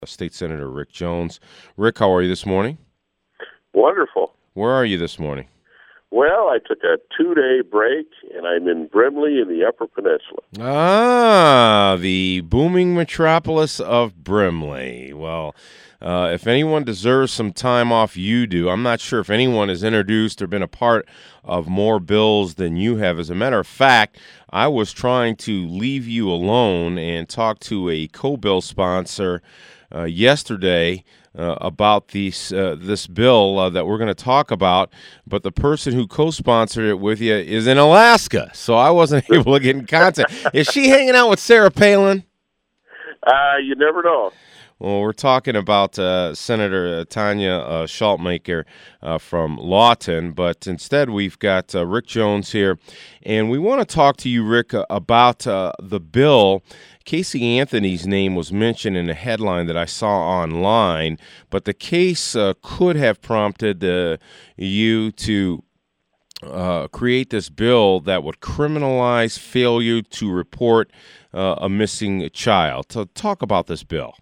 State Senator Rick Jones. Rick, how are you this morning? Wonderful. Where are you this morning? Well, I took a 2-day break, and I'm in Brimley in the Upper Peninsula. The booming metropolis of Brimley. Well, if anyone deserves some time off, you do. I'm not sure if anyone has introduced or been a part of more bills than you have. As a matter of fact, I was trying to leave you alone and talk to a co-bill sponsor yesterday about this bill that we're going to talk about, but the person who co-sponsored it with you is in Alaska, so I wasn't able to get in contact. Is she hanging out with Sarah Palin? You never know. Well, we're talking about Senator Tanya Schaltmacher from Lawton, but instead we've got Rick Jones here, and we want to talk to you, Rick, about the bill. Casey Anthony's name was mentioned in a headline that I saw online, but the case could have prompted you to create this bill that would criminalize failure to report a missing child. So talk about this bill.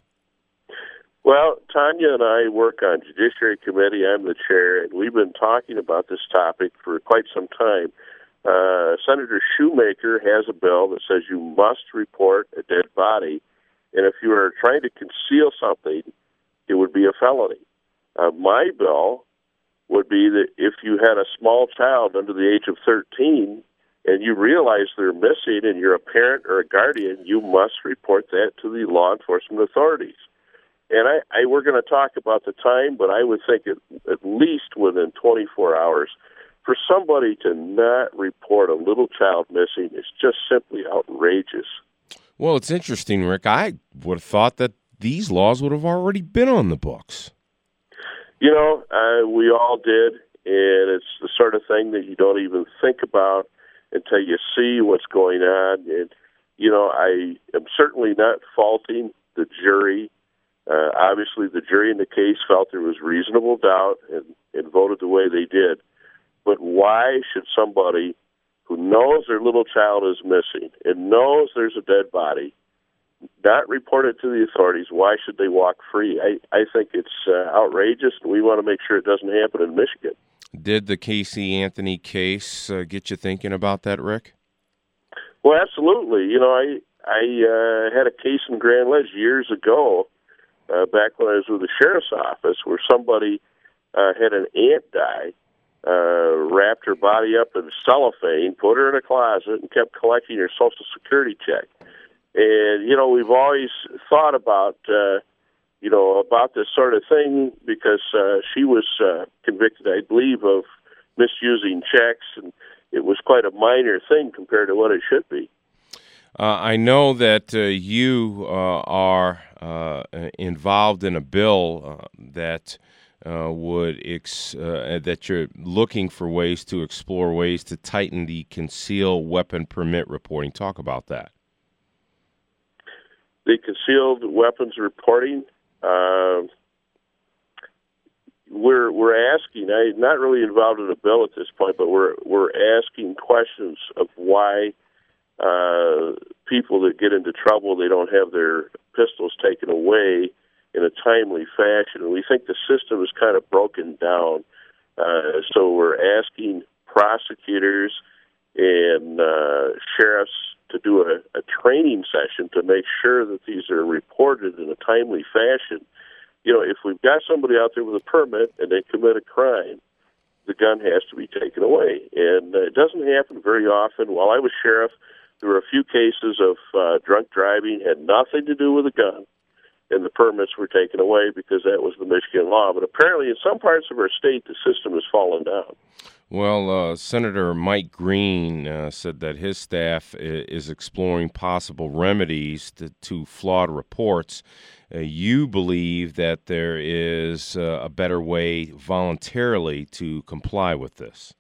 Well, Tanya and I work on Judiciary Committee. I'm the chair, and we've been talking about this topic for quite some time. Senator Shoemaker has a bill that says you must report a dead body, and if you are trying to conceal something, it would be a felony. My bill would be that if you had a small child under the age of 13 and you realize they're missing and you're a parent or a guardian, you must report that to the law enforcement authorities. And we're going to talk about the time, but I would think at least within 24 hours. For somebody to not report a little child missing is just simply outrageous. Well, it's interesting, Rick. I would have thought that these laws would have already been on the books. You know, we all did, and it's the sort of thing that you don't even think about until you see what's going on. And, you know, I am certainly not faulting the jury. Obviously, the jury in the case felt there was reasonable doubt and voted the way they did. But why should somebody who knows their little child is missing and knows there's a dead body not report it to the authorities? Why should they walk free? I think it's outrageous, and we want to make sure it doesn't happen in Michigan. Did the Casey Anthony case get you thinking about that, Rick? Well, absolutely. You know, I had a case in Grand Ledge years ago, back when I was with the sheriff's office, where somebody had an aunt die, wrapped her body up in cellophane, put her in a closet, and kept collecting her Social Security check. And, you know, we've always thought about, about this sort of thing because she was convicted, I believe, of misusing checks, and it was quite a minor thing compared to what it should be. I know that you are involved in a bill that that you're looking for ways to explore ways to tighten the concealed weapon permit reporting. Talk about that. The concealed weapons reporting, we're asking. I'm not really involved in a bill at this point, but we're asking questions of why people that get into trouble, they don't have their pistols taken away in a timely fashion. And we think the system is kind of broken down. So we're asking prosecutors and sheriffs to do a training session to make sure that these are reported in a timely fashion. You know, if we've got somebody out there with a permit and they commit a crime, the gun has to be taken away. And it doesn't happen very often. While I was sheriff, there were a few cases of drunk driving, had nothing to do with a gun, and the permits were taken away because that was the Michigan law. But apparently in some parts of our state, the system has fallen down. Well, Senator Mike Green said that his staff is exploring possible remedies to flawed reports. You believe that there is a better way voluntarily to comply with this?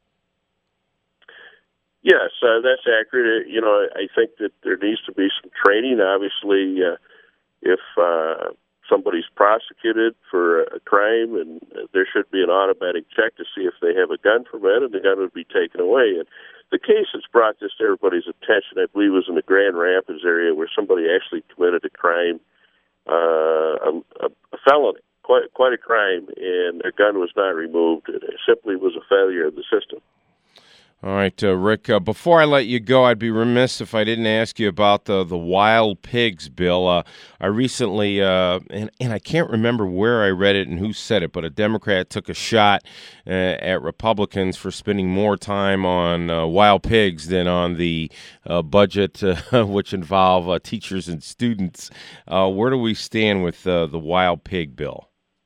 Yes, that's accurate. You know, I think that there needs to be some training. Obviously, if somebody's prosecuted for a crime, and there should be an automatic check to see if they have a gun permit, and the gun would be taken away. And the case that's brought this to everybody's attention, I believe, was in the Grand Rapids area where somebody actually committed a crime a felony, quite a crime, and their gun was not removed. It simply was a failure of the system. All right, Rick, before I let you go, I'd be remiss if I didn't ask you about the Wild Pigs bill. I recently, and I can't remember where I read it and who said it, but a Democrat took a shot at Republicans for spending more time on wild pigs than on the budget, which involve teachers and students. Where do we stand with the Wild Pig bill?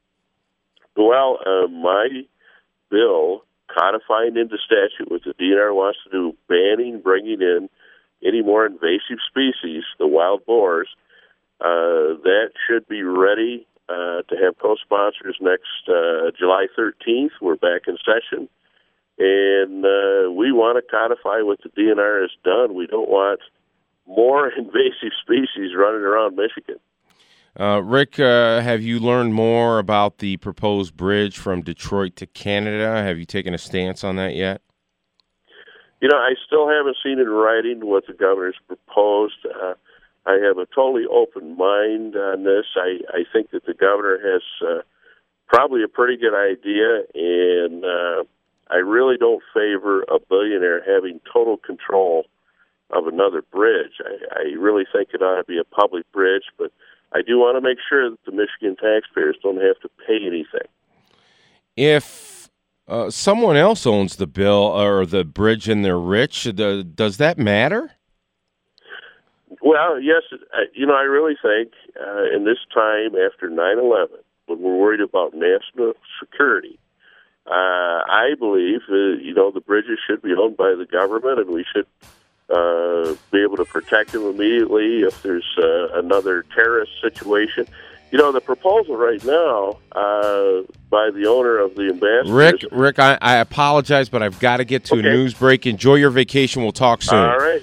Well, my bill codifying into statute what the DNR wants to do, banning bringing in any more invasive species, the wild boars, that should be ready to have co-sponsors next July 13th. We're back in session, and we want to codify what the DNR has done. We don't want more invasive species running around Michigan. Rick, have you learned more about the proposed bridge from Detroit to Canada? Have you taken a stance on that yet? I still haven't seen in writing what the governor's proposed. I have a totally open mind on this. I think that the governor has probably a pretty good idea, and I really don't favor a billionaire having total control of another bridge. I really think it ought to be a public bridge, but I do want to make sure that the Michigan taxpayers don't have to pay anything. If someone else owns the bill or the bridge and they're rich, does that matter? Well, yes. I really think in this time after 9/11, when we're worried about national security, I believe the bridges should be owned by the government, and we should be able to protect them immediately if there's another terrorist situation. The proposal right now by the owner of the Ambassadors... Rick, I apologize, but I've got to get to a news break. Enjoy your vacation. We'll talk soon. All right.